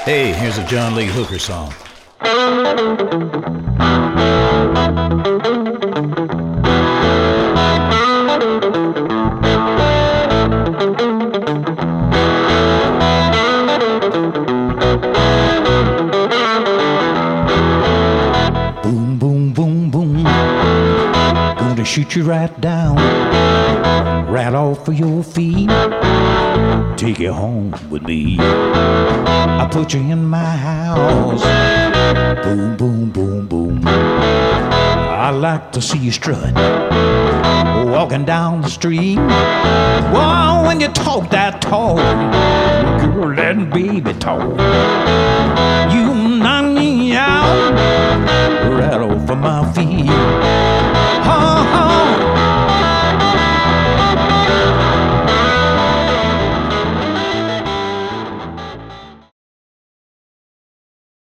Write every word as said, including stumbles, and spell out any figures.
Hey, here's a John Lee Hooker song. Boom, boom, boom, boom. Gonna shoot you right down, right off of your feet. Take you home with me. I put you in my house. Boom, boom, boom, boom. I like to see you strut, walking down the street. Wow, when you talk that talk, girl, that baby talk, you knock me out right off of my feet. Oh, oh.